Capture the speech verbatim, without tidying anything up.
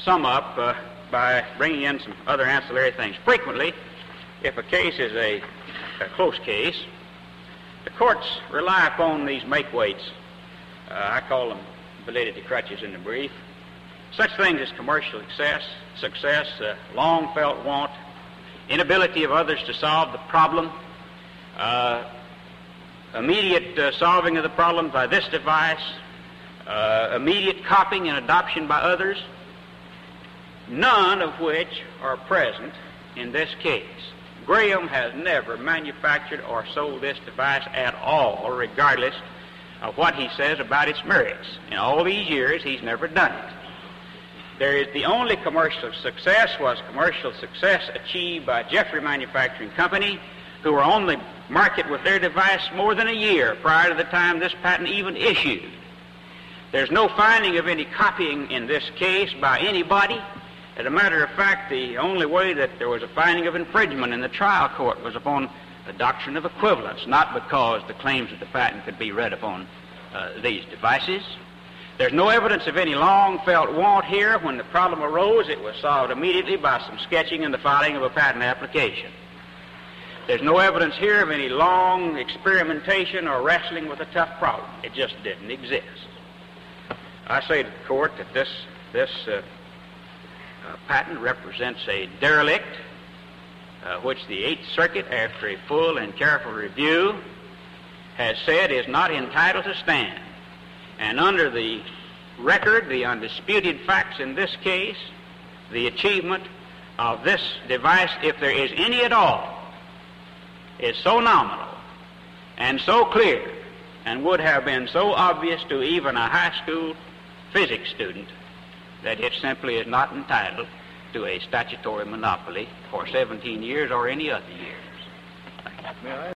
sum up uh, by bringing in some other ancillary things. Frequently, if a case is a, a close case, the courts rely upon these make-weights. Uh, I call them validity crutches in the brief. Such things as commercial success, success, uh, long-felt want, inability of others to solve the problem, uh, immediate uh, solving of the problem by this device, uh, immediate copying and adoption by others, none of which are present in this case. Graham has never manufactured or sold this device at all, regardless of what he says about its merits. In all these years, he's never done it. There is the only commercial success was commercial success achieved by Jeffrey Manufacturing Company, who were on the market with their device more than a year prior to the time this patent even issued. There's no finding of any copying in this case by anybody. As a matter of fact, the only way that there was a finding of infringement in the trial court was upon the doctrine of equivalence, not because the claims of the patent could be read upon uh, these devices. There's no evidence of any long-felt want here. When the problem arose, it was solved immediately by some sketching and the filing of a patent application. There's no evidence here of any long experimentation or wrestling with a tough problem. It just didn't exist. I say to the court that this, this uh, uh, patent represents a derelict, uh, which the Eighth Circuit, after a full and careful review, has said is not entitled to stand. And under the record, the undisputed facts in this case, the achievement of this device, if there is any at all, is so nominal and so clear and would have been so obvious to even a high school physics student that it simply is not entitled to a statutory monopoly for seventeen years or any other years. Thank you.